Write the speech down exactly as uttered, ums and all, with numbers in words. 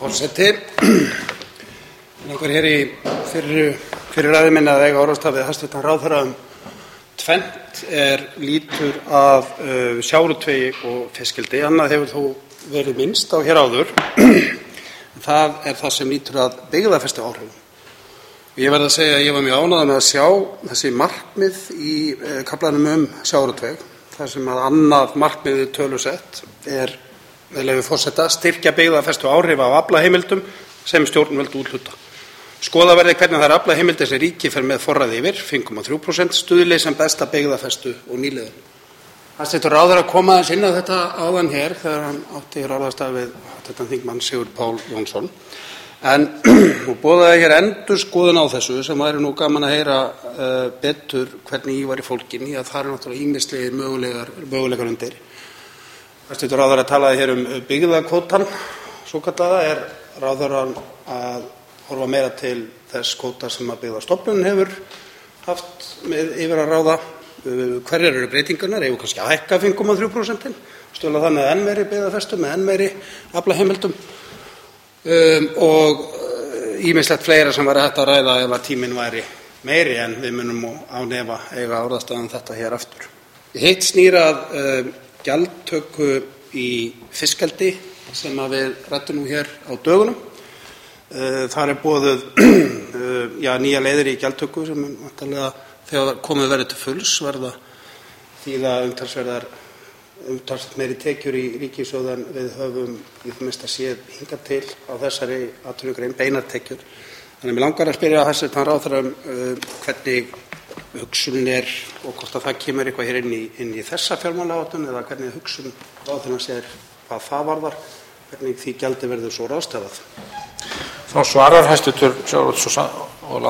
Forseti. Langar hér í fyrir, fyrir ræðu minni að eiga orðastað við hæstvirtan ráðherra um tvennt er lítur að uh, sjávarútvegi og fiskeldi. Annað hefur þó verið minnst á hér áður. Það er það sem lítur að byggðafestu áhrifum. Ég verð að segja að ég var mjög ánægður með að sjá þessi markmið í uh, kaflanum um sjávarútveg, þar sem að annað markmiðið tölusett er, með leyfi forseta, styrkja byggðafestu áhrif af aflaheimildum sem stjórnvöld úthluta. Skoða verði hvernig þær aflaheimildir sem ríkið fer með forræði yfir, fimm komma þrjú prósent, stuðli sem besta byggðafestu og nýliðun. Hæstvirtur ráðherra kom aðeins inn á þetta áðan hér þegar hann átti hér orðastað við háttvirtan þingmann Sigurð Pál Jónsson. En og boðaði hér endurskoðun á þessu sem væri nú gaman að heyra uh, betur hvernig í var í fólkin í að það er náttúrulega ýmislegir mögulegar, mögulegar undir. Hæstvirtur ráðherra talaði hér um byggðakvótann svokallaða. Er ráðherrann að horfa meira til þess kvóta sem að Byggðastofnun hefur haft með yfir að ráða? Hverjar eru breytingarnar? Eigum kannski að hækka fimm komma þrjú prósent, stuðla þannig að enn meiri byggðafestu með enn meiri aflaheimildum um, og ýmislegt fleira sem væri hægt að ræða ef að tíminn væri meiri, en við munum á nefa eiga orðastað um þetta hér aftur. Hitt snýr að um, gjaldtöku í fiskeldi sem að við ræddum nú hér á dögunum. Þar er boðuð já, nýja leiðir í gjaldtöku sem vantarlega þegar komið verður til fulls verða þýða umtalsverðar umtalsvert meiri tekjur í ríkissjóð en við höfum í það minnsta séð hingað til á þessari atvinnugrein, beinar tekjur. Þannig að mig langar að spyrja hæstvirtan ráðherra um uh, hvernig hugsunin er og hvort að það kemur eitthvað hér inn í, inn í þessa fjármálaáætlun eða hvernig hugsun ráðherra sér hvað það varðar, hvernig því gjaldi verður svo ráðstafað. Þá svarar hæstvirtur sjávarútvegs- og